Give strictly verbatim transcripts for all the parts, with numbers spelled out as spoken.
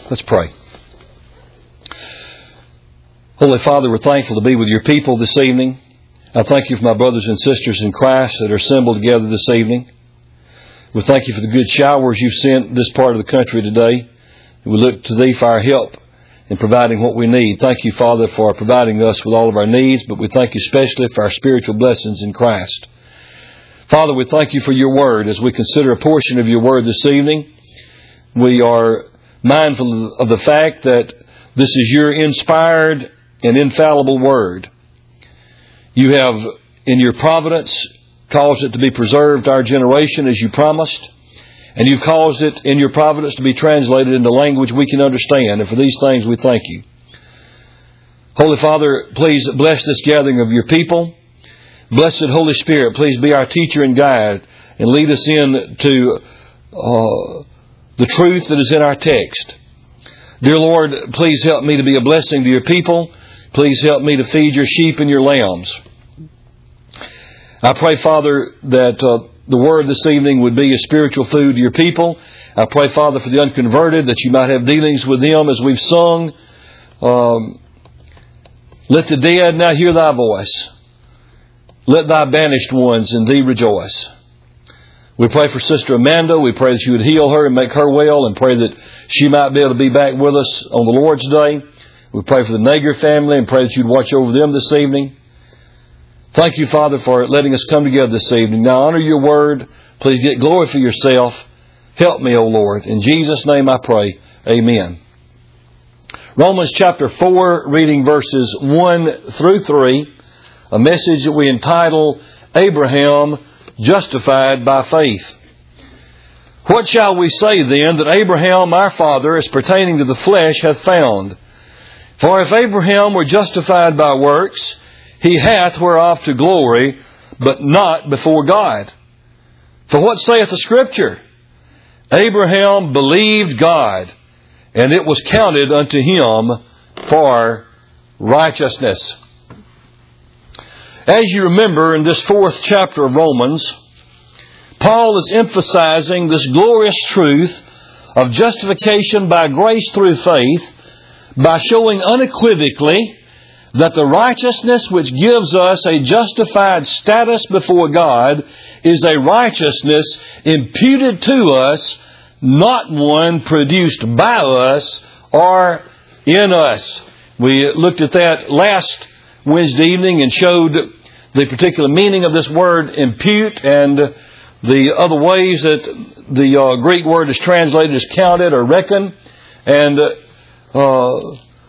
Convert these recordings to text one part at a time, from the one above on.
Let's pray. Holy Father, we're thankful to be with your people this evening. I thank you for my brothers and sisters in Christ that are assembled together this evening. We thank you for the good showers you've sent this part of the country today. We look to Thee for our help in providing what we need. Thank you, Father, for providing us with all of our needs, but we thank you especially for our spiritual blessings in Christ. Father, we thank you for your word. As we consider a portion of your word this evening, we are mindful of the fact that this is your inspired and infallible word. You have, in your providence, caused it to be preserved to our generation as you promised, and you've caused it in your providence to be translated into language we can understand, and for these things we thank you. Holy Father, please bless this gathering of your people. Blessed Holy Spirit, please be our teacher and guide, and lead us into uh, the truth that is in our text. Dear Lord, please help me to be a blessing to your people. Please help me to feed your sheep and your lambs. I pray, Father, that uh, the word this evening would be a spiritual food to your people. I pray, Father, for the unconverted, that you might have dealings with them as we've sung. Um, Let the dead now hear thy voice. Let thy banished ones in thee rejoice. We pray for Sister Amanda. We pray that you would heal her and make her well, and pray that she might be able to be back with us on the Lord's Day. We pray for the Nager family and pray that you'd watch over them this evening. Thank you, Father, for letting us come together this evening. Now honor your word. Please get glory for yourself. Help me, O Lord. In Jesus' name I pray. Amen. Romans chapter four, reading verses one through three. A message that we entitle, Abraham Justified by Faith. What shall we say then that Abraham our father, as pertaining to the flesh, hath found? For if Abraham were justified by works, he hath whereof to glory, but not before God. For what saith the Scripture? Abraham believed God, and it was counted unto him for righteousness. As you remember, in this fourth chapter of Romans, Paul is emphasizing this glorious truth of justification by grace through faith, by showing unequivocally that the righteousness which gives us a justified status before God is a righteousness imputed to us, not one produced by us or in us. We looked at that last Wednesday evening and showed the particular meaning of this word impute and the other ways that the uh, Greek word is translated as counted or reckon. And uh,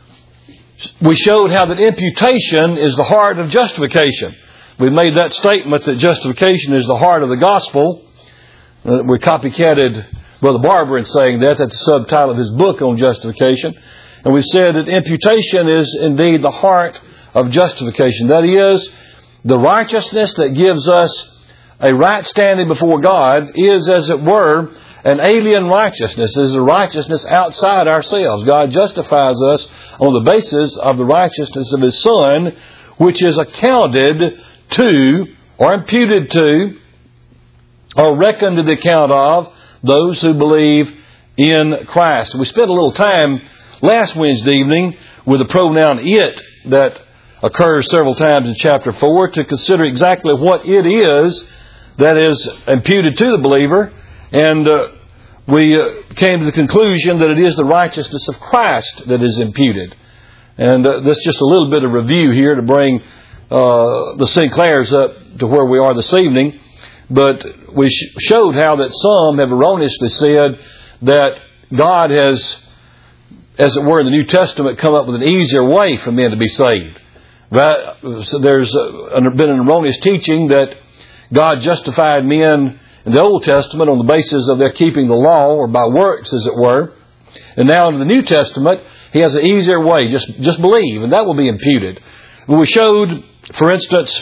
we showed how that imputation is the heart of justification. We made that statement that justification is the heart of the gospel. Uh, we copycatted Brother Barber in saying that. That's the subtitle of his book on justification. And we said that imputation is indeed the heart of justification. That is, the righteousness that gives us a right standing before God is, as it were, an alien righteousness. It is a righteousness outside ourselves. God justifies us on the basis of the righteousness of His Son, which is accounted to, or imputed to, or reckoned to the account of those who believe in Christ. We spent a little time last Wednesday evening with the pronoun it that occurs several times in chapter four to consider exactly what it is that is imputed to the believer. And uh, we uh, came to the conclusion that it is the righteousness of Christ that is imputed. And uh, that's just a little bit of review here to bring uh, the Sinclairs up to where we are this evening. But we sh- showed how that some have erroneously said that God has, as it were in the New Testament, come up with an easier way for men to be saved. Right? So there's uh, been an erroneous teaching that God justified men in the Old Testament on the basis of their keeping the law, or by works, as it were. And now in the New Testament, He has an easier way. Just, just believe, and that will be imputed. We showed, for instance,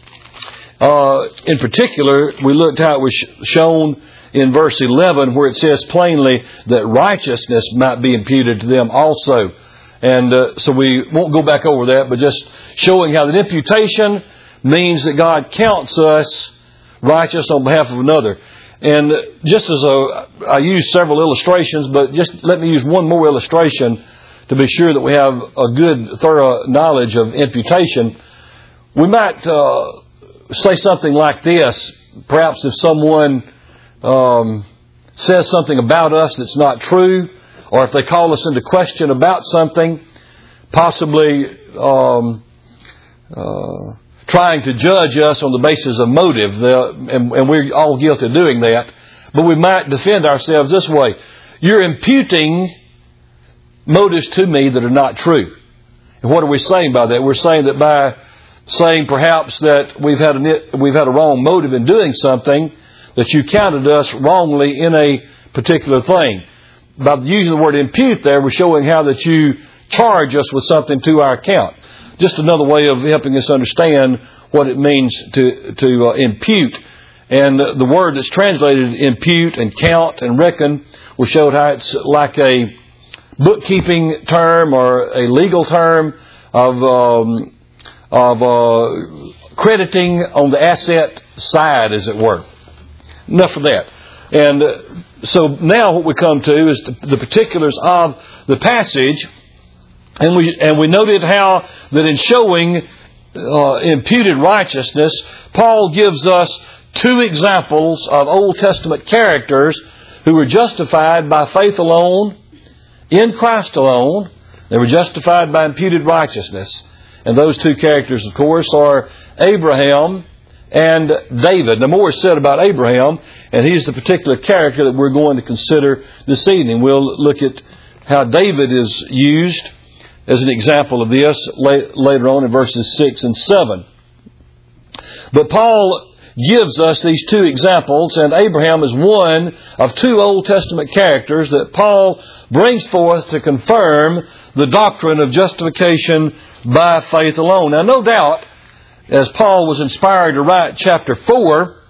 uh, in particular, we looked how it was shown in verse eleven, where it says plainly that righteousness might be imputed to them also. And uh, so we won't go back over that, but just showing how that imputation means that God counts us righteous on behalf of another. And just as a, I used several illustrations, but just let me use one more illustration to be sure that we have a good, thorough knowledge of imputation. We might uh, say something like this. Perhaps if someone um, says something about us that's not true, or if they call us into question about something, possibly um, uh, trying to judge us on the basis of motive, and, and we're all guilty of doing that. But we might defend ourselves this way. You're imputing motives to me that are not true. And what are we saying by that? We're saying that by saying perhaps that we've had a, we've had a wrong motive in doing something, that you counted us wrongly in a particular thing. By using the word impute there, we're showing how that you charge us with something to our account. Just another way of helping us understand what it means to, to uh, impute. And the word that's translated impute and count and reckon will show how it's like a bookkeeping term or a legal term of um, of uh, crediting on the asset side, as it were. Enough of that. And uh, so now what we come to is the, the particulars of the passage, and we and we noted how that in showing uh, imputed righteousness, Paul gives us two examples of Old Testament characters who were justified by faith alone, in Christ alone. They were justified by imputed righteousness. And those two characters, of course, are Abraham and David. Now, more is said about Abraham, and he's the particular character that we're going to consider this evening. We'll look at how David is used as an example of this later on in verses six and seven. But Paul gives us these two examples, and Abraham is one of two Old Testament characters that Paul brings forth to confirm the doctrine of justification by faith alone. Now, no doubt, as Paul was inspired to write chapter four,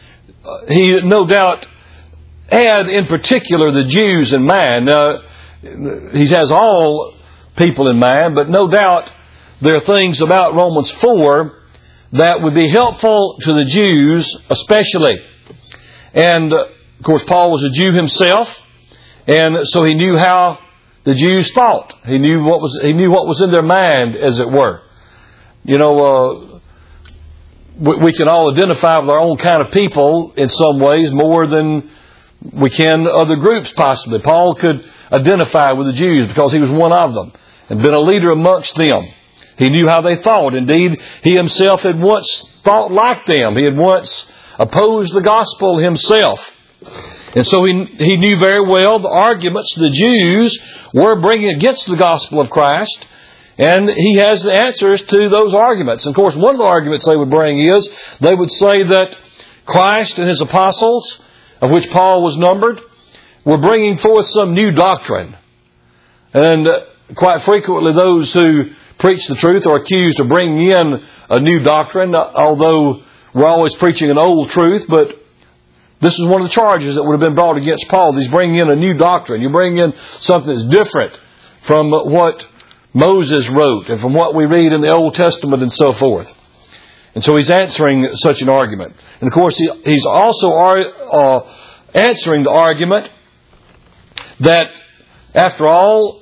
he no doubt had in particular the Jews in mind. Now, he has all people in mind, but no doubt there are things about Romans four that would be helpful to the Jews especially. And, of course, Paul was a Jew himself, and so he knew how the Jews thought. He knew what was he knew what was in their mind, as it were. You know, uh, we, we can all identify with our own kind of people in some ways more than we can other groups possibly. Paul could identify with the Jews because he was one of them and been a leader amongst them. He knew how they thought. Indeed, he himself had once thought like them. He had once opposed the gospel himself. And so he, he knew very well the arguments the Jews were bringing against the gospel of Christ. And he has the answers to those arguments. And of course, one of the arguments they would bring is they would say that Christ and his apostles, of which Paul was numbered, were bringing forth some new doctrine. And quite frequently those who preach the truth are accused of bringing in a new doctrine, although we're always preaching an old truth. But this is one of the charges that would have been brought against Paul. He's bringing in a new doctrine. You bring in something that's different from what Moses wrote and from what we read in the Old Testament and so forth. And so he's answering such an argument. And of course, he, he's also uh, answering the argument that, after all,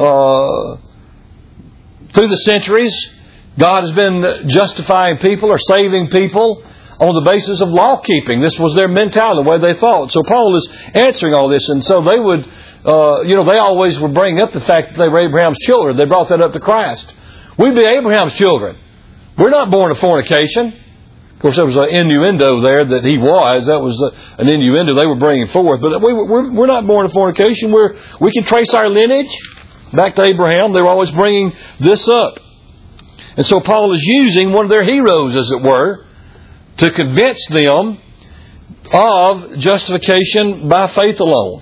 uh, through the centuries, God has been justifying people or saving people on the basis of law keeping. This was their mentality, the way they thought. So Paul is answering all this. And so they would, uh, you know, they always would bring up the fact that they were Abraham's children. They brought that up to Christ. We'd be Abraham's children. We're not born of fornication. Of course, there was an innuendo there that he was. That was an innuendo they were bringing forth. But we, we're, we're not born of fornication. We're, we can trace our lineage back to Abraham. They were always bringing this up. And so Paul is using one of their heroes, as it were, to convince them of justification by faith alone.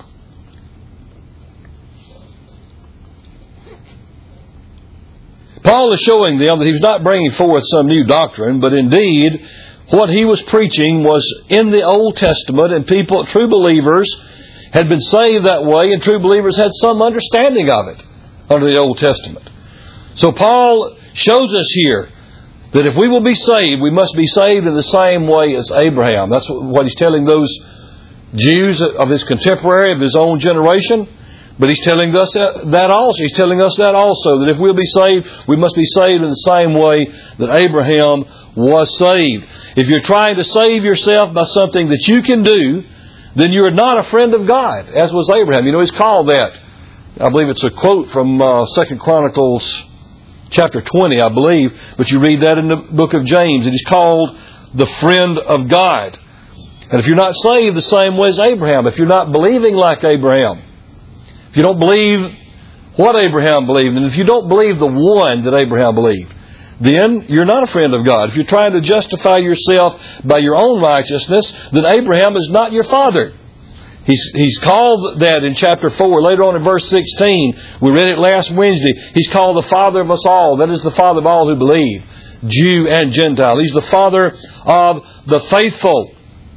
Paul is showing them that he was not bringing forth some new doctrine, but indeed what he was preaching was in the Old Testament, and people, true believers, had been saved that way, and true believers had some understanding of it under the Old Testament. So Paul shows us here that if we will be saved, we must be saved in the same way as Abraham. That's what he's telling those Jews of his contemporary, of his own generation. But he's telling us that also. He's telling us that also, that if we'll be saved, we must be saved in the same way that Abraham was saved. If you're trying to save yourself by something that you can do, then you're not a friend of God, as was Abraham. You know, he's called that. I believe it's a quote from uh, Second Chronicles chapter twenty, I believe. But you read that in the book of James. It is called the friend of God. And if you're not saved the same way as Abraham, if you're not believing like Abraham, if you don't believe what Abraham believed, and if you don't believe the one that Abraham believed, then you're not a friend of God. If you're trying to justify yourself by your own righteousness, then Abraham is not your father. He's, he's called that in chapter four. Later on in verse sixteen, we read it last Wednesday. He's called the father of us all. That is the father of all who believe, Jew and Gentile. He's the father of the faithful.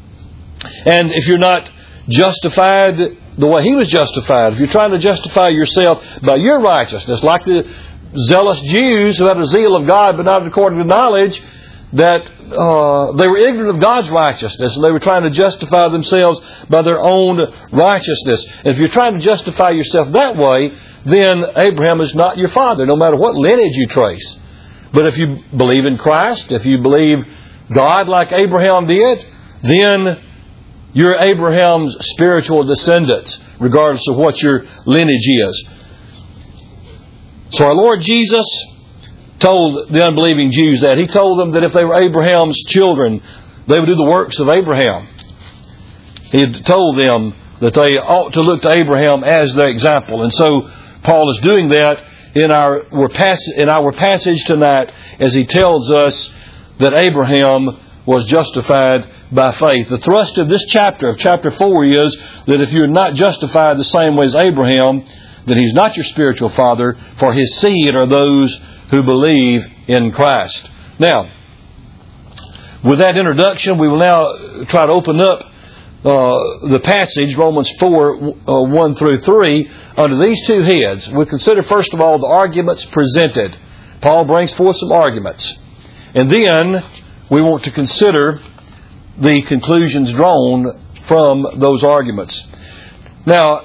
And if you're not justified the way he was justified, if you're trying to justify yourself by your righteousness, like the zealous Jews who had a zeal of God but not according to knowledge, that uh, they were ignorant of God's righteousness and they were trying to justify themselves by their own righteousness. And if you're trying to justify yourself that way, then Abraham is not your father, no matter what lineage you trace. But if you believe in Christ, if you believe God like Abraham did, then you're Abraham's spiritual descendants, regardless of what your lineage is. So our Lord Jesus told the unbelieving Jews that. He told them that if they were Abraham's children, they would do the works of Abraham. He had told them that they ought to look to Abraham as their example. And so Paul is doing that in our, in our passage tonight as he tells us that Abraham was justified by faith. The thrust of this chapter, of chapter four, is that if you're not justified the same way as Abraham, then he's not your spiritual father, for his seed are those who believe in Christ. Now, with that introduction, we will now try to open up uh, the passage, Romans four, uh, one through three, under these two heads. We'll consider, first of all, the arguments presented. Paul brings forth some arguments. And then we want to consider the conclusions drawn from those arguments. Now,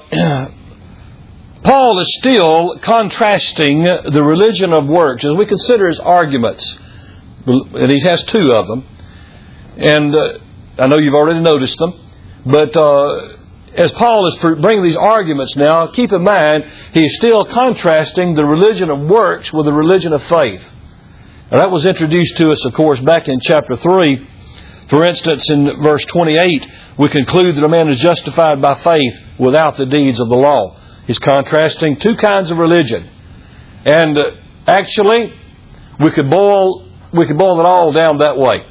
Paul is still contrasting the religion of works as we consider his arguments. And he has two of them. And uh, I know you've already noticed them. But uh, as Paul is bringing these arguments now, keep in mind, he is still contrasting the religion of works with the religion of faith. Now, that was introduced to us, of course, back in chapter three. For instance, in verse twenty-eight, we conclude that a man is justified by faith without the deeds of the law. He's contrasting two kinds of religion. And uh, actually, we could boil we could boil it all down that way.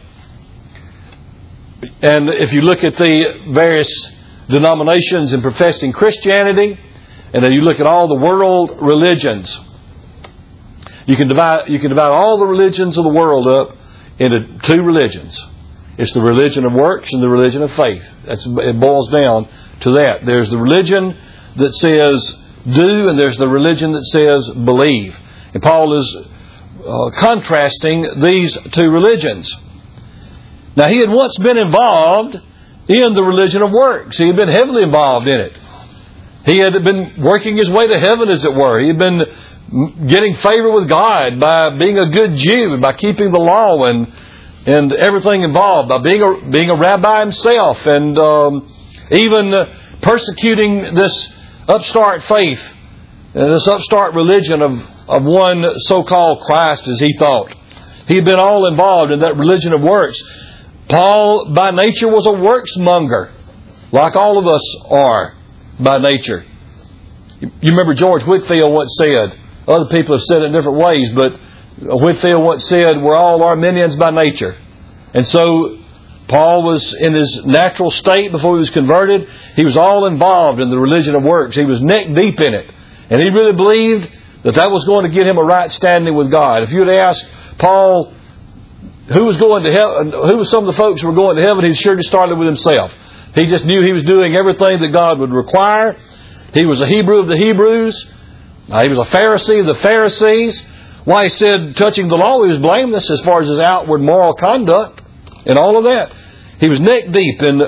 And if you look at the various denominations in professing Christianity, and then you look at all the world religions, you can divide you can divide all the religions of the world up into two religions. It's the religion of works and the religion of faith. That's, it boils down to that. There's the religion that says do, and there's the religion that says believe. And Paul is uh, contrasting these two religions. Now, he had once been involved in the religion of works. He had been heavily involved in it. He had been working his way to heaven, as it were. He had been getting favor with God by being a good Jew, by keeping the law and and everything involved, by being a being a rabbi himself, and um, even uh, persecuting this upstart faith, uh, this upstart religion of, of one so-called Christ, as he thought. He had been all involved in that religion of works. Paul, by nature, was a worksmonger, like all of us are by nature. You remember George Whitefield once said, other people have said it in different ways, but Whitefield once said, we're all Arminians by nature. And so Paul was in his natural state before he was converted. He was all involved in the religion of works. He was neck deep in it. And he really believed that that was going to get him a right standing with God. If you had asked Paul who was going to heaven, who was some of the folks who were going to heaven, he'd sure just started with himself. He just knew he was doing everything that God would require. He was a Hebrew of the Hebrews. He was a Pharisee of the Pharisees. Why, he said, touching the law, he was blameless as far as his outward moral conduct and all of that. He was neck deep in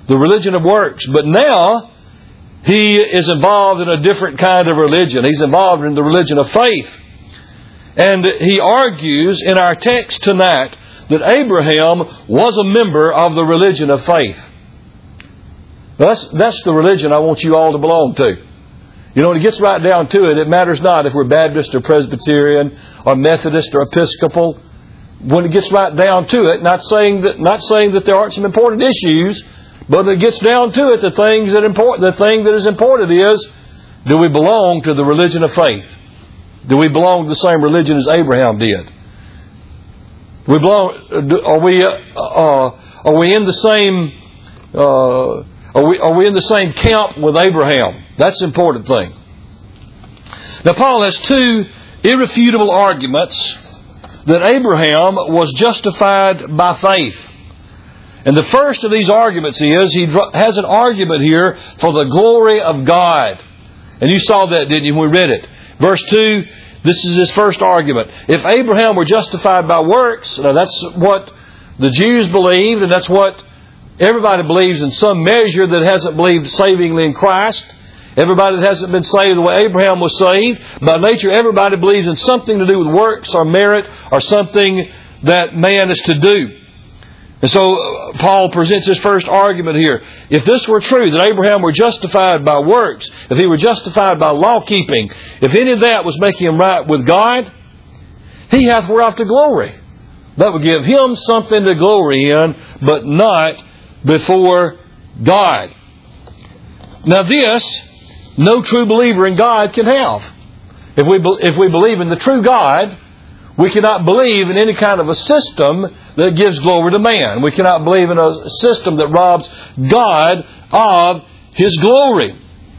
the religion of works. But now he is involved in a different kind of religion. He's involved in the religion of faith. And he argues in our text tonight that Abraham was a member of the religion of faith. That's, that's the religion I want you all to belong to. You know, when it gets right down to it, it matters not if we're Baptist or Presbyterian or Methodist or Episcopal. When it gets right down to it, not saying that not saying that there aren't some important issues, but when it gets down to it, the things that important, the thing that is important is, do we belong to the religion of faith? Do we belong to the same religion as Abraham did? We belong. Are we? Uh, are we in the same? Uh, are we? Are we in the same camp with Abraham? That's the important thing. Now, Paul has two irrefutable arguments that Abraham was justified by faith. And the first of these arguments is he has an argument here for the glory of God. And you saw that, didn't you, when we read it? Verse two, this is his first argument. If Abraham were justified by works, now that's what the Jews believed, and that's what everybody believes in some measure that hasn't believed savingly in Christ. Everybody that hasn't been saved the way Abraham was saved. By nature, everybody believes in something to do with works or merit or something that man is to do. And so Paul presents his first argument here. If this were true, that Abraham were justified by works, if he were justified by law-keeping, if any of that was making him right with God, he hath whereof to glory. That would give him something to glory in, but not before God. Now this, no true believer in God can have. If we, if we believe in the true God, we cannot believe in any kind of a system that gives glory to man. We cannot believe in a system that robs God of His glory.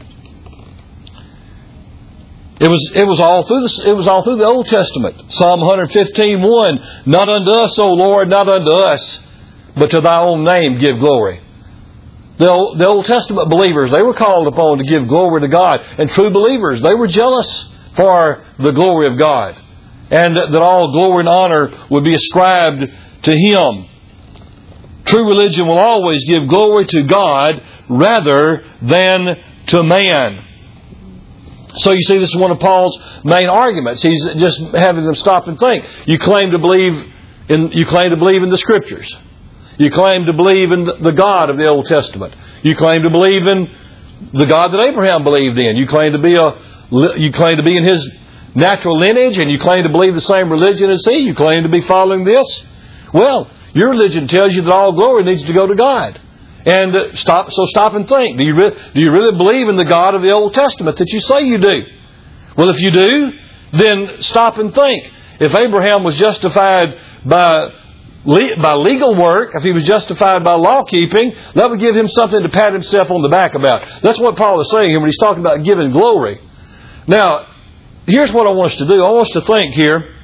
It was it was all through the, it was all through the Old Testament. Psalm one fifteen, one, not unto us, O Lord, not unto us, but to Thy own name give glory. The Old, the Old Testament believers, they were called upon to give glory to God. And true believers, they were jealous for the glory of God. And that all glory and honor would be ascribed to Him. True religion will always give glory to God rather than to man. So you see, this is one of Paul's main arguments. He's just having them stop and think. You claim to believe in you claim to believe in the Scriptures. You claim to believe in the God of the Old Testament. You claim to believe in the God that Abraham believed in. You claim to be a you claim to be in his natural lineage, and you claim to believe the same religion as he. You claim to be following this. Well, your religion tells you that all glory needs to go to God. And uh, stop. So stop and think. Do you re- do you really believe in the God of the Old Testament that you say you do? Well, if you do, then stop and think. If Abraham was justified by le- by legal work, if he was justified by law keeping, that would give him something to pat himself on the back about. That's what Paul is saying here when he's talking about giving glory. Now, here's what I want us to do. I want us to think here.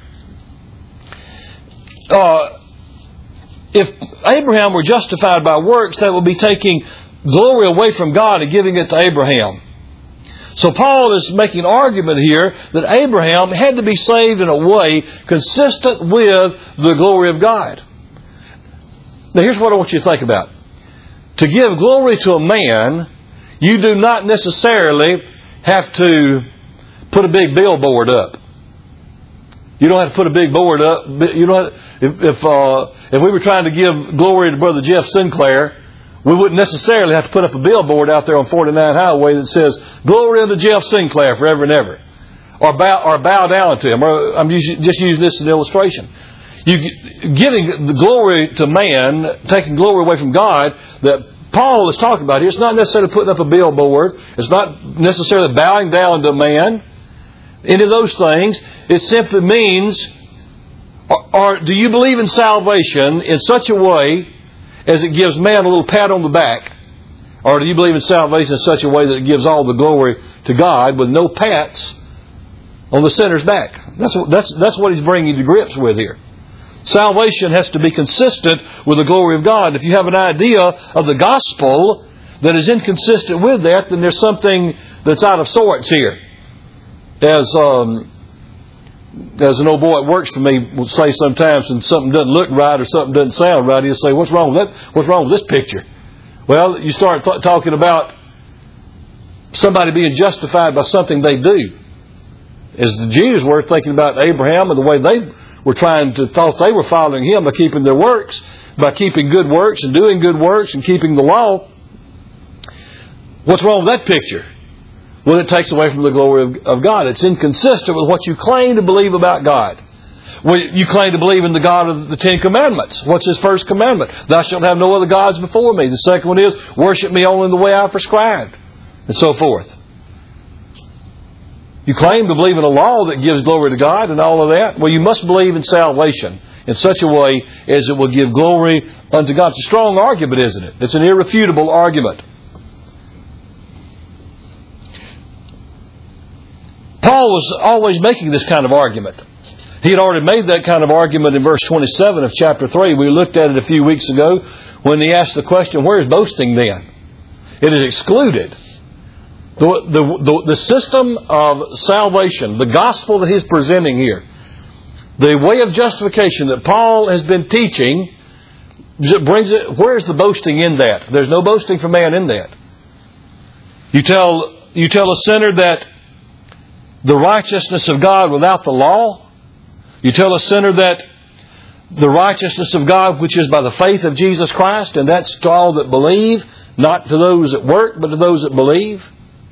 Uh, if Abraham were justified by works, that would be taking glory away from God and giving it to Abraham. So Paul is making an argument here that Abraham had to be saved in a way consistent with the glory of God. Now here's what I want you to think about. To give glory to a man, you do not necessarily have to put a big billboard up. You don't have to put a big board up. You don't have, if if, uh, if we were trying to give glory to Brother Jeff Sinclair, we wouldn't necessarily have to put up a billboard out there on forty-nine Highway that says "Glory unto Jeff Sinclair forever and ever," or bow or bow down to him. Or I'm just using this as an illustration. You giving the glory to man, taking glory away from God. That Paul is talking about here. It's not necessarily putting up a billboard. It's not necessarily bowing down to man. Any of those things. It simply means, or, or do you believe in salvation in such a way as it gives man a little pat on the back? Or do you believe in salvation in such a way that it gives all the glory to God with no pats on the sinner's back? That's, that's, that's what he's bringing to grips with here. Salvation has to be consistent with the glory of God. If you have an idea of the gospel that is inconsistent with that, then there's something that's out of sorts here. As um, as an old boy that works for me will say sometimes when something doesn't look right or something doesn't sound right, he'll say, "What's wrong with that? What's wrong with this picture?" Well, you start th- talking about somebody being justified by something they do. As the Jews were thinking about Abraham and the way they were trying to, thought they were following him by keeping their works, by keeping good works and doing good works and keeping the law. What's wrong with that picture? Well, it takes away from the glory of, of God. It's inconsistent with what you claim to believe about God. Well, you claim to believe in the God of the Ten Commandments. What's His first commandment? Thou shalt have no other gods before me. The second one is, worship me only in the way I prescribed. And so forth. You claim to believe in a law that gives glory to God and all of that. Well, you must believe in salvation in such a way as it will give glory unto God. It's a strong argument, isn't it? It's an irrefutable argument. Paul was always making this kind of argument. He had already made that kind of argument in verse twenty-seven of chapter three. We looked at it a few weeks ago when he asked the question, where is boasting then? It is excluded. The, the, the, the system of salvation, the gospel that he's presenting here, the way of justification that Paul has been teaching, brings it. Where's the boasting in that? There's no boasting for man in that. You tell, you tell a sinner that the righteousness of God without the law. You tell a sinner that the righteousness of God which is by the faith of Jesus Christ, and that's to all that believe, not to those that work, but to those that believe.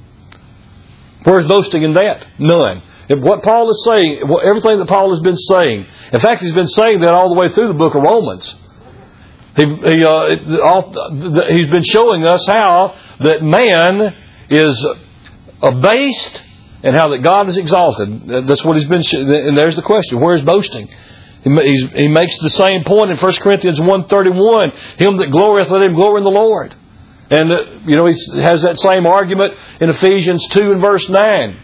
Where's boasting in that? None. If what Paul is saying, everything that Paul has been saying, in fact, he's been saying that all the way through the book of Romans. He, he, uh, all, he's been showing us how that man is abased and how that God is exalted. That's what he's been. And there's the question: where is boasting? He, he makes the same point in First Corinthians one thirty-one. Him that glorieth, let him glory in the Lord. And, uh, you know, he has that same argument in Ephesians two and verse nine.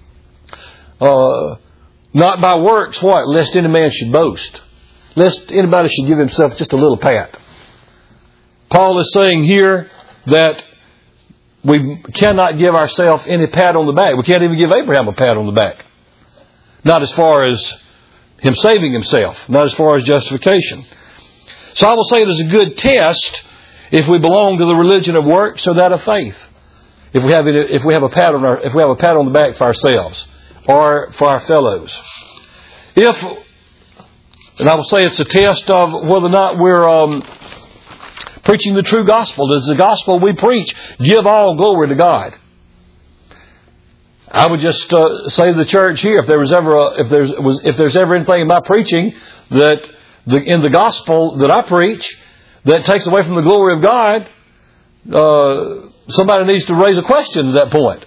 Uh, not by works, what? Lest any man should boast. Lest anybody should give himself just a little pat. Paul is saying here that we cannot give ourselves any pat on the back. We can't even give Abraham a pat on the back. Not as far as him saving himself. Not as far as justification. So I will say it is a good test if we belong to the religion of works or that of faith. If we have if we have a pat on our if we have a pat on the back for ourselves or for our fellows. If and I will say it's a test of whether or not we're um, preaching the true gospel. Does the gospel we preach give all glory to God? I would just uh, say to the church here, if there was ever a, if there's was if there's ever anything in my preaching that the, in the gospel that I preach that takes away from the glory of God, uh, somebody needs to raise a question at that point.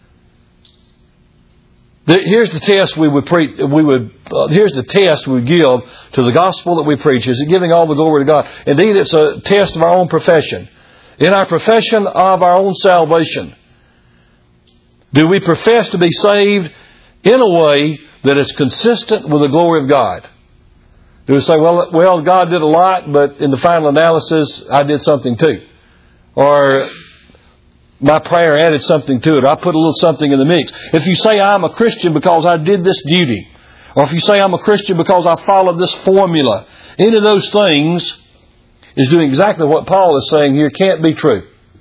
The, here's the test we would preach. We would uh, here's the test we would give to the gospel that we preach. Is it giving all the glory to God? Indeed, it's a test of our own profession. In our profession of our own salvation, do we profess to be saved in a way that is consistent with the glory of God? Do we say, well, well, God did a lot, but in the final analysis, I did something too. Or my prayer added something to it. I put a little something in the mix. If you say I'm a Christian because I did this duty, or if you say I'm a Christian because I followed this formula, any of those things is doing exactly what Paul is saying here can't be true.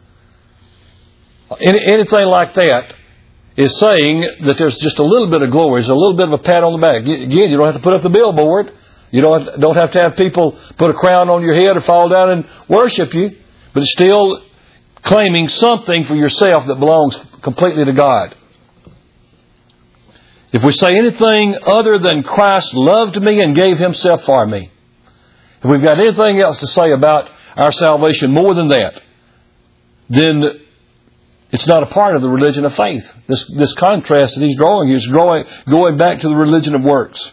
Any, anything like that is saying that there's just a little bit of glory, there's a little bit of a pat on the back. Again, you don't have to put up the billboard. You don't don't have to have people put a crown on your head or fall down and worship you, but it's still claiming something for yourself that belongs completely to God. If we say anything other than Christ loved me and gave Himself for me, if we've got anything else to say about our salvation more than that, then it's not a part of the religion of faith. This this contrast that he's drawing here is drawing, going back to the religion of works.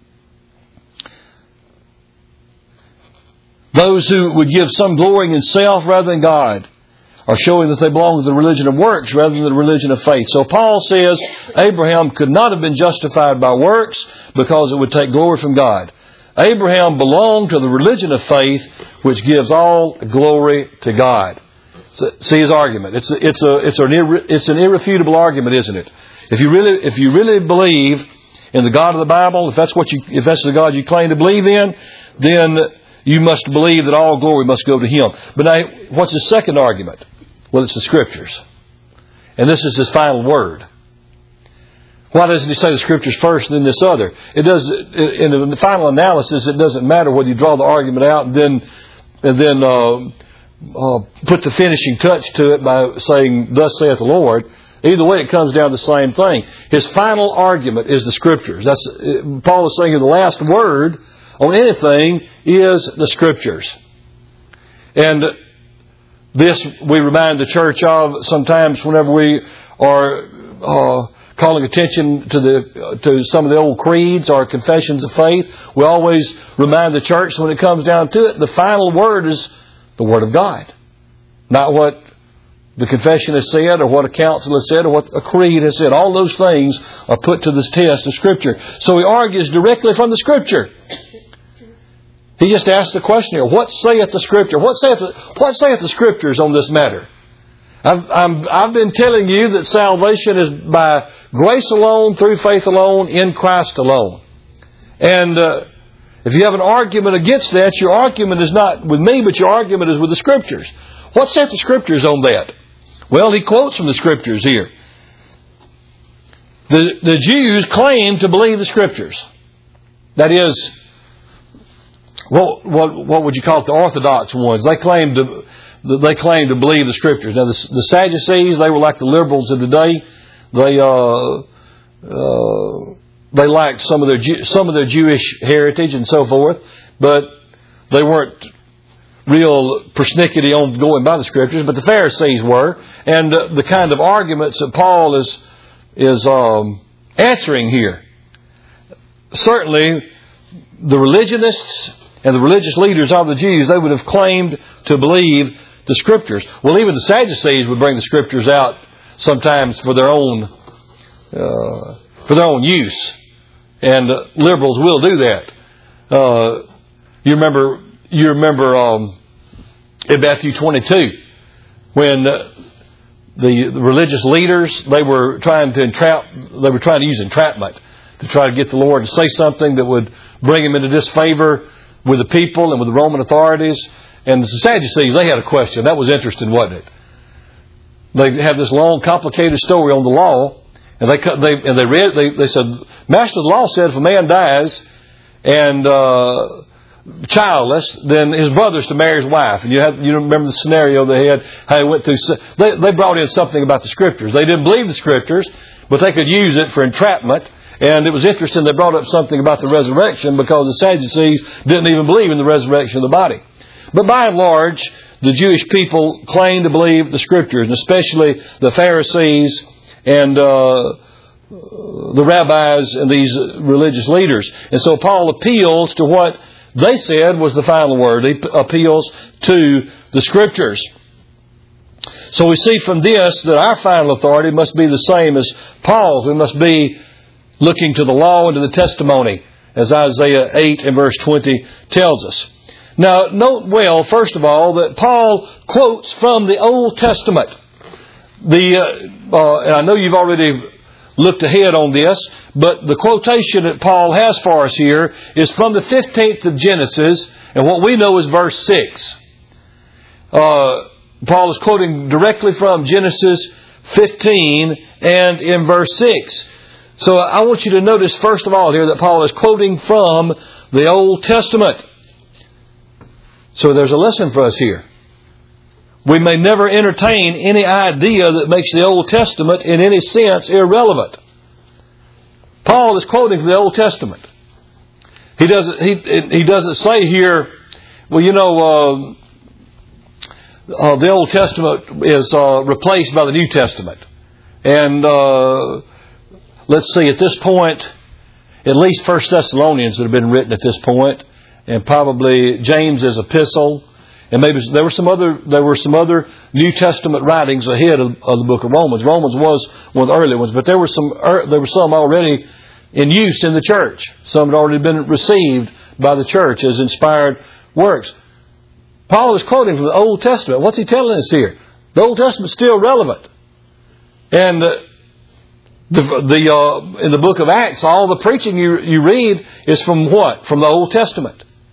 Those who would give some glorying in self rather than God are showing that they belong to the religion of works rather than the religion of faith. So Paul says Abraham could not have been justified by works because it would take glory from God. Abraham belonged to the religion of faith which gives all glory to God. So, see his argument. It's a, it's a it's an irre, it's an irrefutable argument, isn't it? If you really if you really believe in the God of the Bible, if that's what you if that's the God you claim to believe in, then you must believe that all glory must go to Him. But now, what's His second argument? Well, it's the Scriptures. And this is His final word. Why doesn't He say the Scriptures first and then this other? It does. In the final analysis, it doesn't matter whether you draw the argument out and then and then uh, uh, put the finishing touch to it by saying, "Thus saith the Lord." Either way, it comes down to the same thing. His final argument is the Scriptures. That's Paul is saying the last word on anything is the Scriptures. And this we remind the church of sometimes whenever we are uh, calling attention to the to some of the old creeds or confessions of faith. We always remind the church when it comes down to it, the final word is the Word of God. Not what the confession has said, or what a council has said, or what a creed has said. All those things are put to this test of Scripture. So he argues directly from the Scripture. He just asks the question here, what saith the Scripture? What saith the, what saith the Scriptures on this matter? I've, I'm, I've been telling you that salvation is by grace alone, through faith alone, in Christ alone. And uh, if you have an argument against that, your argument is not with me, but your argument is with the Scriptures. What saith the Scriptures on that? Well, he quotes from the Scriptures here. The, the Jews claim to believe the Scriptures. That is, what, what, what would you call it? The Orthodox ones. They claim to, they claim to believe the Scriptures. Now, the, the Sadducees, they were like the liberals of the day. They, uh, uh, they lacked some of their, some of their Jewish heritage and so forth, but they weren't real persnickety on going by the Scriptures, but the Pharisees were. And uh, the kind of arguments that Paul is is um, answering here. Certainly, the religionists and the religious leaders of the Jews, they would have claimed to believe the Scriptures. Well, even the Sadducees would bring the Scriptures out sometimes for their own uh, for their own use, and uh, liberals will do that. Uh, you remember. You remember um, in Matthew twenty-two when uh, the, the religious leaders, they were trying to entrap, they were trying to use entrapment to try to get the Lord to say something that would bring Him into disfavor with the people and with the Roman authorities. And the Sadducees, they had a question. That was interesting, wasn't it? They had this long, complicated story on the law, and they they and they read. They, they said, "Master, the law said if a man dies and uh, childless, then his brother's to marry his wife." And you have you remember the scenario they had, how he went through. They, they brought in something about the Scriptures. They didn't believe the Scriptures, but they could use it for entrapment. And it was interesting, they brought up something about the resurrection because the Sadducees didn't even believe in the resurrection of the body. But by and large, the Jewish people claimed to believe the Scriptures, and especially the Pharisees and uh, the rabbis and these religious leaders. And so Paul appeals to what they said was the final word. He appeals to the Scriptures. So we see from this that our final authority must be the same as Paul's. We must be looking to the law and to the testimony, as Isaiah eight and verse twenty tells us. Now, note well, first of all, that Paul quotes from the Old Testament. The uh, uh, and I know you've already looked ahead on this, but the quotation that Paul has for us here is from the fifteenth of Genesis, and what we know is verse six. Uh, Paul is quoting directly from Genesis fifteen and in verse six. So I want you to notice first of all here that Paul is quoting from the Old Testament. So there's a lesson for us here. We may never entertain any idea that makes the Old Testament in any sense irrelevant. Paul is quoting from the Old Testament. He doesn't. He he doesn't say here. Well, you know, uh, uh, the Old Testament is uh, replaced by the New Testament, and uh, let's see. At this point, at least First Thessalonians that have been written at this point, and probably James's epistle. And maybe there were some other there were some other New Testament writings ahead of, of the book of Romans. Romans was one of the early ones, but there were some there were some already in use in the church. Some had already been received by the church as inspired works. Paul is quoting from the Old Testament. What's he telling us here? The Old Testament is still relevant, and uh, the the uh, in the book of Acts, all the preaching you you read is from what? From the Old Testament.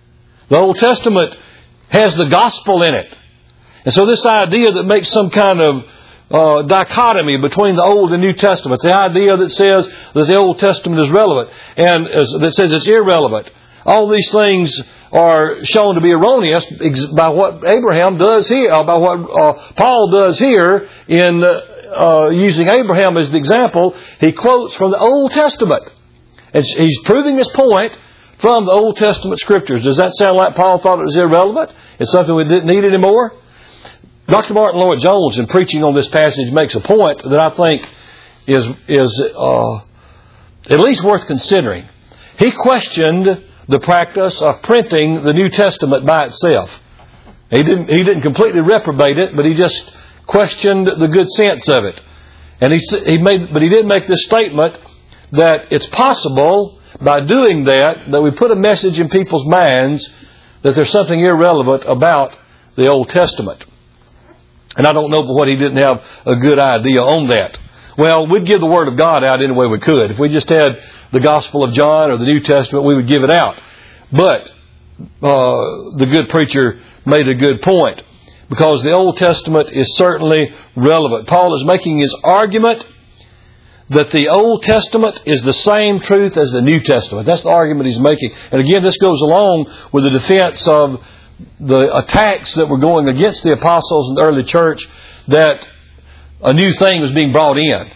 The Old Testament has the gospel in it. And so this idea that makes some kind of uh, dichotomy between the Old and New Testament, the idea that says that the Old Testament is relevant and uh, that says it's irrelevant, all these things are shown to be erroneous by what Abraham does here, by what uh, Paul does here in uh, using Abraham as the example. He quotes from the Old Testament. And he's proving his point from the Old Testament Scriptures. Does that sound like Paul thought it was irrelevant? It's something we didn't need anymore? Doctor Martin Lloyd-Jones, in preaching on this passage, makes a point that I think is, is uh, at least worth considering. He questioned the practice of printing the New Testament by itself. He didn't, he didn't completely reprobate it, but he just questioned the good sense of it. And he, he made, but he did make this statement that it's possible by doing that, that we put a message in people's minds that there's something irrelevant about the Old Testament. And I don't know but what he didn't have a good idea on that. Well, we'd give the Word of God out any way we could. If we just had the Gospel of John or the New Testament, we would give it out. But uh, the good preacher made a good point, because the Old Testament is certainly relevant. Paul is making his argument that the Old Testament is the same truth as the New Testament. That's the argument he's making. And again, this goes along with the defense of the attacks that were going against the apostles in the early church, that a new thing was being brought in.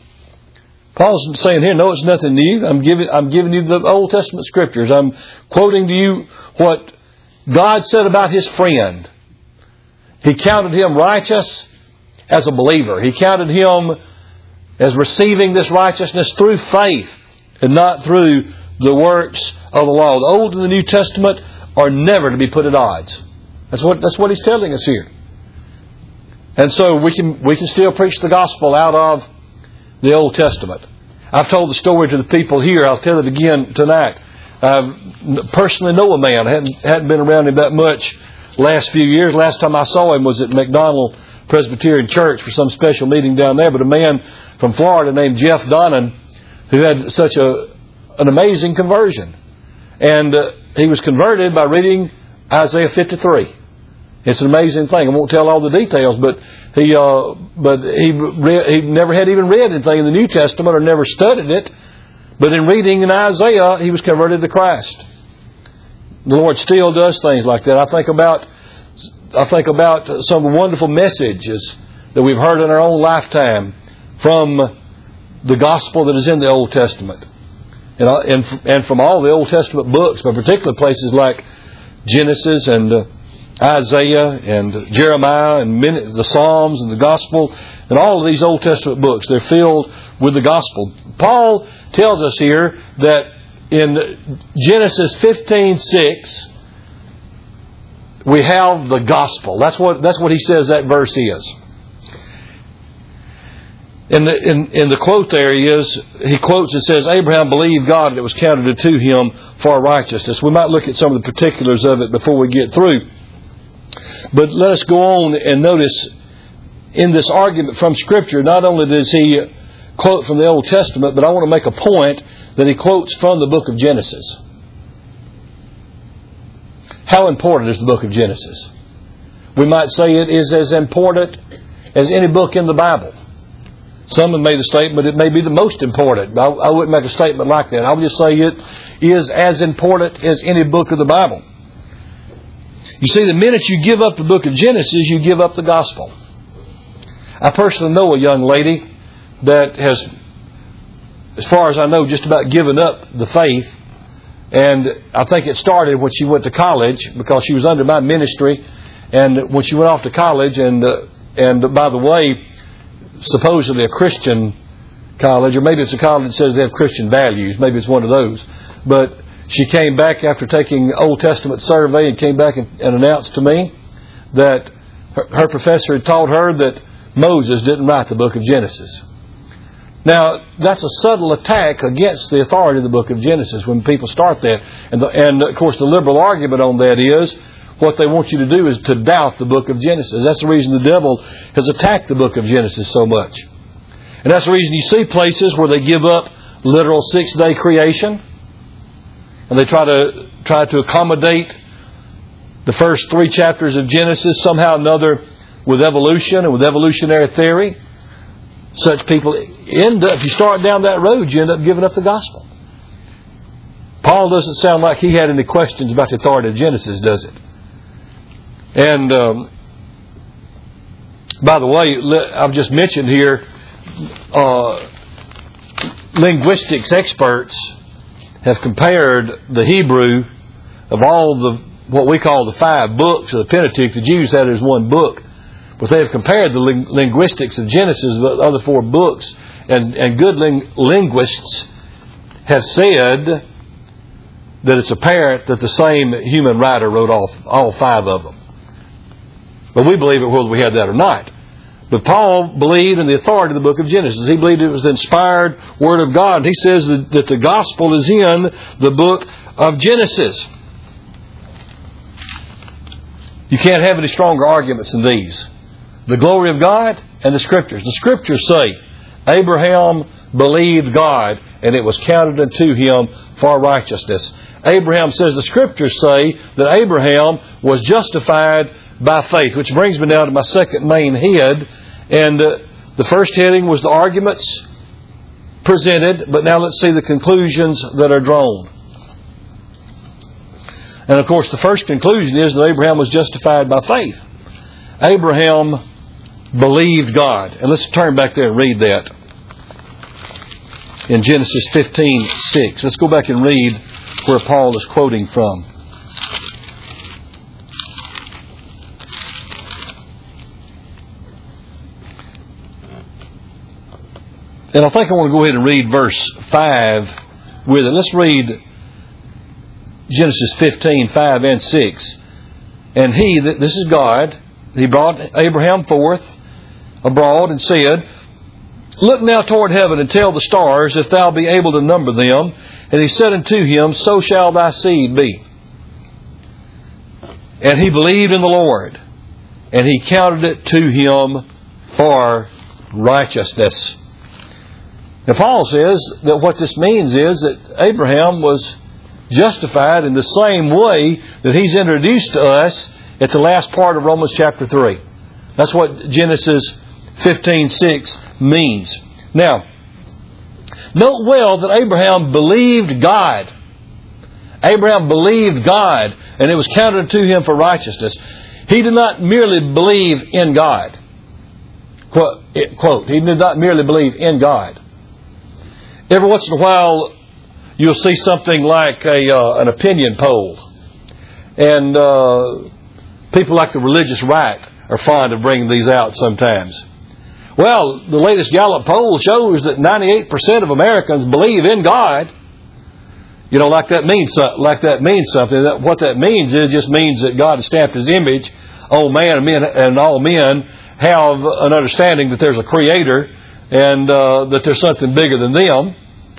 Paul's saying here, no, it's nothing new. I'm giving, I'm giving you the Old Testament Scriptures. I'm quoting to you what God said about His friend. He counted him righteous as a believer. He counted him as receiving this righteousness through faith and not through the works of the law. The Old and the New Testament are never to be put at odds. That's what, that's what he's telling us here. And so we can, we can still preach the gospel out of the Old Testament. I've told the story to the people here. I'll tell it again tonight. I personally know a man. I hadn't, hadn't been around him that much last few years. Last time I saw him was at McDonald Presbyterian Church for some special meeting down there. But a man from Florida named Jeff Donnan, who had such a an amazing conversion. And uh, he was converted by reading Isaiah fifty-three. It's an amazing thing. I won't tell all the details, but he uh, but he re- he never had even read anything in the New Testament or never studied it. But in reading in Isaiah, he was converted to Christ. The Lord still does things like that. I think about I think about some wonderful messages that we've heard in our own lifetime from the gospel that is in the Old Testament, and and, and from all the Old Testament books, but particularly places like Genesis and uh, Isaiah and Jeremiah and many, the Psalms and the Gospel, and all of these Old Testament books. They're filled with the Gospel. Paul tells us here that in Genesis fifteen six, we have the Gospel. That's what that's what he says that verse is. In the in, in the quote there he is, he quotes and says, Abraham believed God and it was counted to him for righteousness. We might look at some of the particulars of it before we get through. But let us go on and notice in this argument from Scripture, not only does he quote from the Old Testament, but I want to make a point that he quotes from the book of Genesis. How important is the book of Genesis? We might say it is as important as any book in the Bible. Some have made the statement it may be the most important. I, I wouldn't make a statement like that. I would just say it is as important as any book of the Bible. You see, the minute you give up the book of Genesis, you give up the gospel. I personally know a young lady that has, as far as I know, just about given up the faith. And I think it started when she went to college, because she was under my ministry. And when she went off to college, and uh, and by the way, supposedly a Christian college, or maybe it's a college that says they have Christian values. Maybe it's one of those. But she came back after taking Old Testament survey and came back and, and announced to me that her, her professor had taught her that Moses didn't write the book of Genesis. Now, that's a subtle attack against the authority of the book of Genesis when people start that. And, the, and of course, the liberal argument on that is what they want you to do is to doubt the book of Genesis. That's the reason the devil has attacked the book of Genesis so much. And that's the reason you see places where they give up literal six-day creation. And they try to try to accommodate the first three chapters of Genesis somehow or another with evolution and with evolutionary theory. Such people end up, if you start down that road, you end up giving up the gospel. Paul doesn't sound like he had any questions about the authority of Genesis, does it? And um, by the way, I've just mentioned here, uh, linguistics experts have compared the Hebrew of all the what we call the five books of the Pentateuch. The Jews had it as one book, but they have compared the ling- linguistics of Genesis with the other four books, and, and good ling- linguists have said that it's apparent that the same human writer wrote all, all five of them. But we believe it whether we had that or not. But Paul believed in the authority of the book of Genesis. He believed it was the inspired Word of God. He says that, that the gospel is in the book of Genesis. You can't have any stronger arguments than these. The glory of God and the Scriptures. The Scriptures say, Abraham believed God, and it was counted unto him for righteousness. Abraham says the Scriptures say that Abraham was justified by faith, which brings me now to my second main head. And uh, the first heading was the arguments presented, but now let's see the conclusions that are drawn. And of course, the first conclusion is that Abraham was justified by faith. Abraham believed God. And let's turn back there and read that. In Genesis fifteen six. Let's go back and read where Paul is quoting from. And I think I want to go ahead and read verse five with it. Let's read Genesis fifteen, five and six. And he, this is God, he brought Abraham forth abroad and said, Look now toward heaven and tell the stars, if thou be able to number them. And he said unto him, So shall thy seed be. And he believed in the Lord, and he counted it to him for righteousness. Now Paul says that what this means is that Abraham was justified in the same way that he's introduced to us at the last part of Romans chapter three. That's what Genesis fifteen six means. Now, note well that Abraham believed God. Abraham believed God, and it was counted to him for righteousness. He did not merely believe in God. Quote, quote, he did not merely believe in God. Every once in a while, you'll see something like a uh, an opinion poll. And uh, people like the religious right are fond of bringing these out sometimes. Well, the latest Gallup poll shows that ninety-eight percent of Americans believe in God. You know, like that means like that means something. That what that means is it just means that God has stamped His image on man, and men and all men have an understanding that there's a Creator and uh, that there's something bigger than them.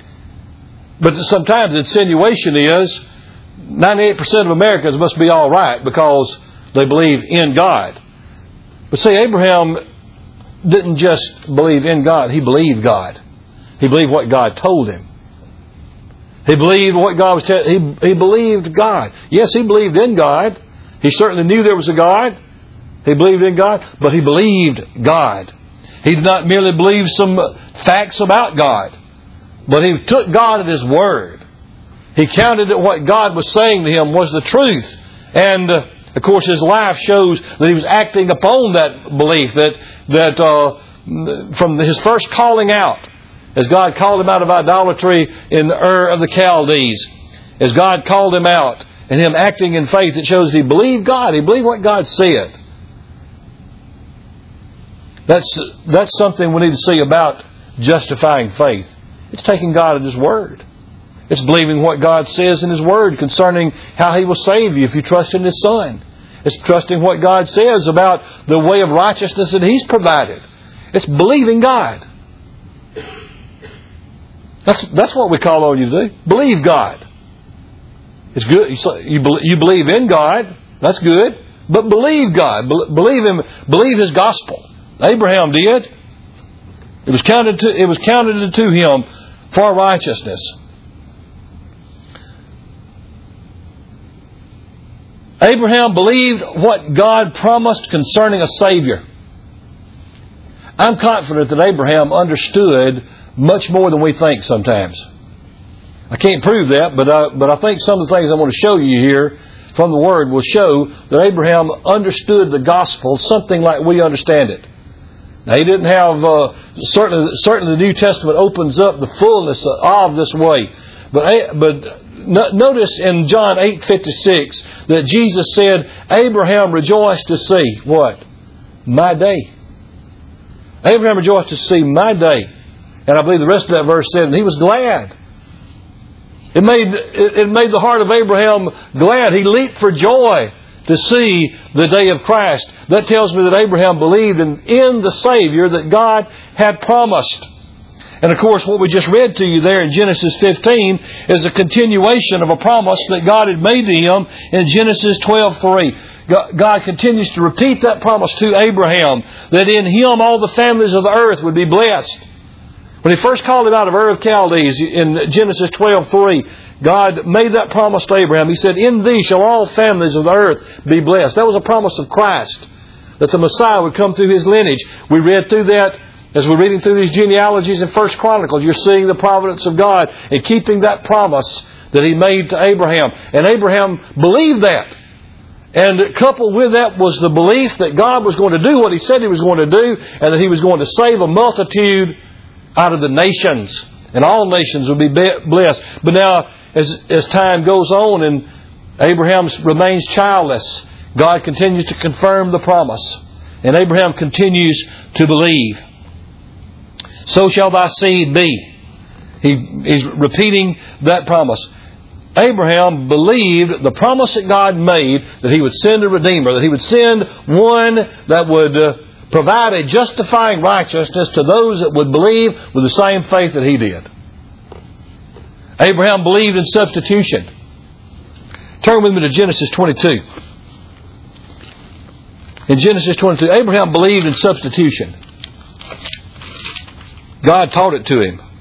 But sometimes the insinuation is ninety-eight percent of Americans must be all right because they believe in God. But see, Abraham didn't just believe in God. He believed God. He believed what God told him. He believed what God was telling. He, he believed God. Yes, he believed in God. He certainly knew there was a God. He believed in God, but he believed God. He did not merely believe some facts about God, but he took God at His word. He counted that what God was saying to him was the truth. And, uh, of course, his life shows that he was acting upon that belief, that that uh, from his first calling out, as God called him out of idolatry in Ur of the Chaldees, as God called him out, and him acting in faith, it shows that he believed God. He believed what God said. That's that's something we need to see about justifying faith. It's taking God at His word. It's believing what God says in His word concerning how He will save you if you trust in His Son. It's trusting what God says about the way of righteousness that He's provided. It's believing God. That's that's what we call on you to do. Believe God. It's good. You you believe in God. That's good. But believe God. Believe Him. Believe His gospel. Abraham did. It was counted to, it was counted to him for righteousness. Abraham believed what God promised concerning a Savior. I'm confident that Abraham understood much more than we think sometimes. I can't prove that, but I, but I think some of the things I want to show you here from the Word will show that Abraham understood the gospel something like we understand it. Now, he didn't have, uh, certainly, certainly the New Testament opens up the fullness of this way. But, but notice in John eight fifty-six that Jesus said, Abraham rejoiced to see, what? My day. Abraham rejoiced to see my day. And I believe the rest of that verse said, and he was glad. It made, it made the heart of Abraham glad. He leaped for joy to see the day of Christ. That tells me that Abraham believed in, in the Savior that God had promised. And of course, what we just read to you there in Genesis fifteen is a continuation of a promise that God had made to him in Genesis twelve three. God continues to repeat that promise to Abraham, that in him all the families of the earth would be blessed. When He first called him out of Ur of Chaldees in Genesis twelve three, God made that promise to Abraham. He said, in thee shall all families of the earth be blessed. That was a promise of Christ, that the Messiah would come through His lineage. We read through that as we're reading through these genealogies in First Chronicles. You're seeing the providence of God in keeping that promise that He made to Abraham. And Abraham believed that. And coupled with that was the belief that God was going to do what He said He was going to do, and that He was going to save a multitude out of the nations. And all nations would be blessed. But now, as, as time goes on and Abraham remains childless, God continues to confirm the promise. And Abraham continues to believe. So shall thy seed be. He, he's repeating that promise. Abraham believed the promise that God made, that He would send a Redeemer, that He would send one that would uh, provide a justifying righteousness to those that would believe with the same faith that he did. Abraham believed in substitution. Turn with me to Genesis twenty-two. In Genesis twenty-two, Abraham believed in substitution. God taught it to him.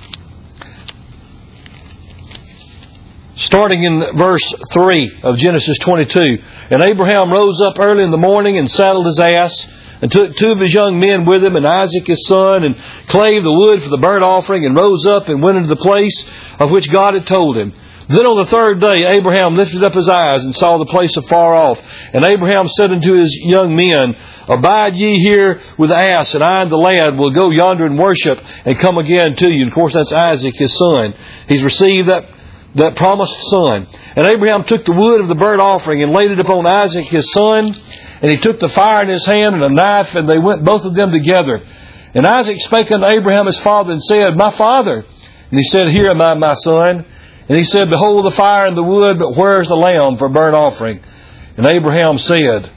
Starting in verse three of Genesis twenty-two. And Abraham rose up early in the morning and saddled his ass, and took two of his young men with him, and Isaac his son, and clave the wood for the burnt offering, and rose up and went into the place of which God had told him. Then on the third day Abraham lifted up his eyes and saw the place afar off. And Abraham said unto his young men, Abide ye here with the ass, and I and the lad will go yonder and worship, and come again to you. And of course that's Isaac his son. He's received that, that promised son. And Abraham took the wood of the burnt offering and laid it upon Isaac his son. And he took the fire in his hand and a knife, and they went both of them together. And Isaac spake unto Abraham his father, and said, My father. And he said, Here am I, my son. And he said, Behold the fire and the wood, but where is the lamb for burnt offering? And Abraham said,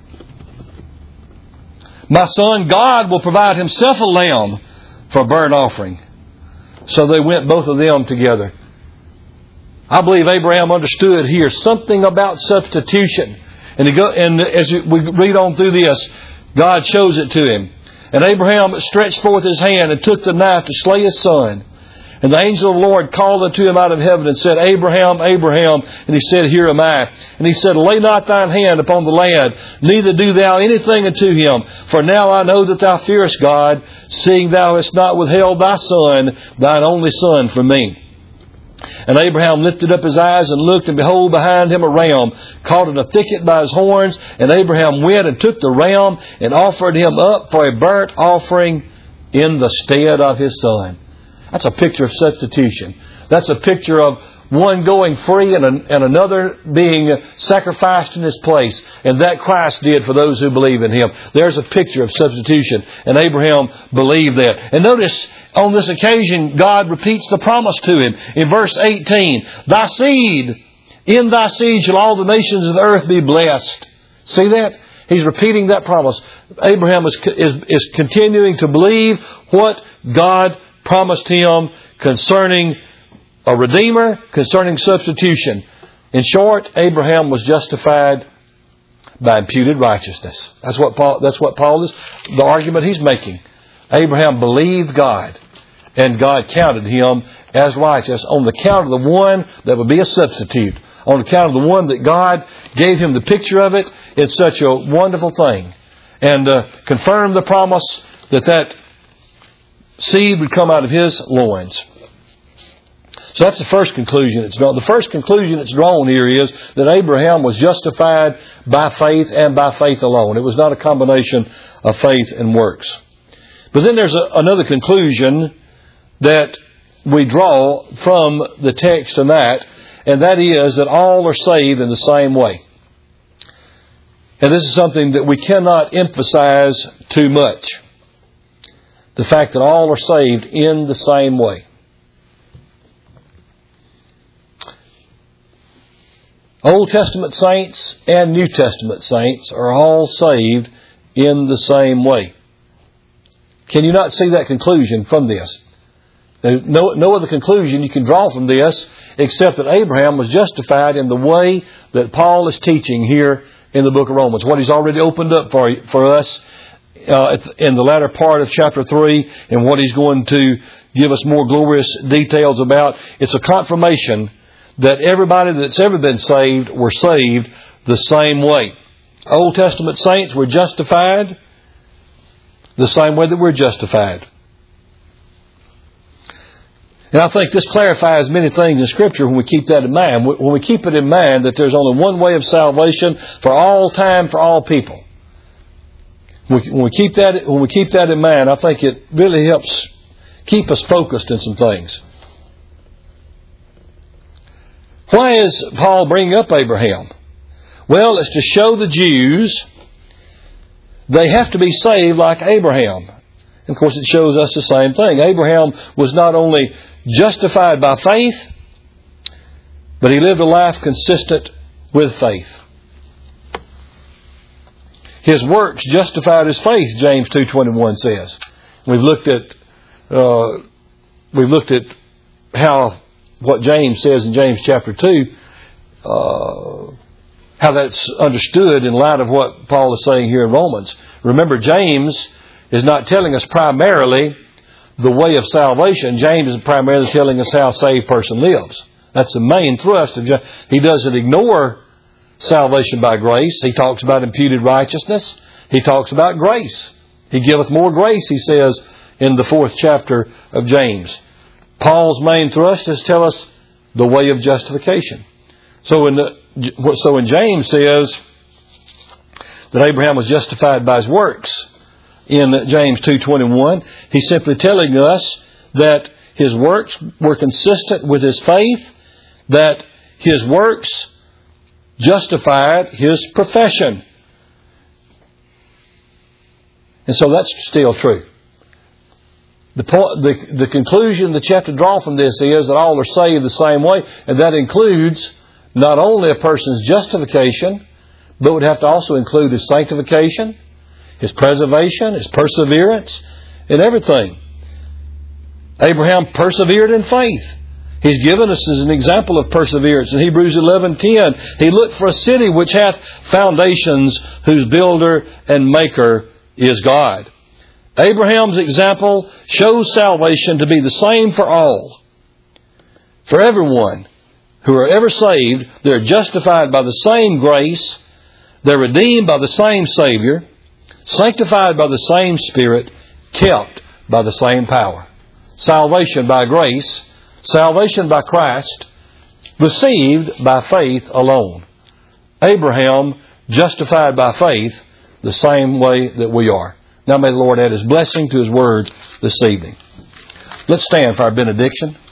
My son, God will provide Himself a lamb for burnt offering. So they went both of them together. I believe Abraham understood here something about substitution. And, he go, and as we read on through this, God shows it to him. And Abraham stretched forth his hand and took the knife to slay his son. And the angel of the Lord called unto him out of heaven and said, Abraham, Abraham. And he said, Here am I. And he said, Lay not thine hand upon the lad, neither do thou anything unto him. For now I know that thou fearest God, seeing thou hast not withheld thy son, thine only son, from me. And Abraham lifted up his eyes and looked, and behold, behind him a ram, caught in a thicket by his horns. And Abraham went and took the ram and offered him up for a burnt offering in the stead of his son. That's a picture of substitution. That's a picture of one going free and, an, and another being sacrificed in his place. And that Christ did for those who believe in Him. There's a picture of substitution. And Abraham believed that. And notice, on this occasion, God repeats the promise to him. In verse eighteen, Thy seed, in thy seed shall all the nations of the earth be blessed. See that? He's repeating that promise. Abraham is, is, is continuing to believe what God promised him concerning a Redeemer, concerning substitution. In short, Abraham was justified by imputed righteousness. That's what Paul, that's what Paul is, the argument he's making. Abraham believed God, and God counted him as righteous on the count of the one that would be a substitute, on account of the one that God gave him the picture of it. It's such a wonderful thing. And uh, confirmed the promise that that seed would come out of his loins. So that's the first conclusion it's drawn. The first conclusion it's drawn here is that Abraham was justified by faith and by faith alone. It was not a combination of faith and works. But then there's a, another conclusion that we draw from the text tonight, and that is that all are saved in the same way. And this is something that we cannot emphasize too much. The fact that all are saved in the same way. Old Testament saints and New Testament saints are all saved in the same way. Can you not see that conclusion from this? No, no other conclusion you can draw from this except that Abraham was justified in the way that Paul is teaching here in the book of Romans. What he's already opened up for, for us uh, in the latter part of chapter three, and what he's going to give us more glorious details about. It's a confirmation that everybody that's ever been saved were saved the same way. Old Testament saints were justified the same way that we're justified. And I think this clarifies many things in Scripture when we keep that in mind. When we keep it in mind that there's only one way of salvation for all time, for all people. When we keep that, when we keep that in mind, I think it really helps keep us focused in some things. Why is Paul bringing up Abraham? Well, it's to show the Jews they have to be saved like Abraham. And of course, it shows us the same thing. Abraham was not only justified by faith, but he lived a life consistent with faith. His works justified his faith, James two twenty-one says. We've looked at uh, we've looked at how what James says in James chapter two, uh, how that's understood in light of what Paul is saying here in Romans. Remember, James is not telling us primarily the way of salvation. James is primarily telling us how a saved person lives. That's the main thrust of James. He doesn't ignore salvation by grace. He talks about imputed righteousness. He talks about grace. He giveth more grace, he says in the fourth chapter of James. Paul's main thrust is to tell us the way of justification. So in the, so when James says that Abraham was justified by his works in James two twenty-one, he's simply telling us that his works were consistent with his faith, that his works justified his profession. And so that's still true. The, point, the, the conclusion that you have to draw from this is that all are saved the same way, and that includes not only a person's justification, but would have to also include his sanctification, his preservation, his perseverance, and everything. Abraham persevered in faith. He's given us as an example of perseverance. In Hebrews eleven ten, he looked for a city which hath foundations, whose builder and maker is God. Abraham's example shows salvation to be the same for all. For everyone who are ever saved, they're justified by the same grace, they're redeemed by the same Savior, sanctified by the same Spirit, kept by the same power. Salvation by grace, salvation by Christ, received by faith alone. Abraham justified by faith the same way that we are. Now may the Lord add His blessing to His word this evening. Let's stand for our benediction.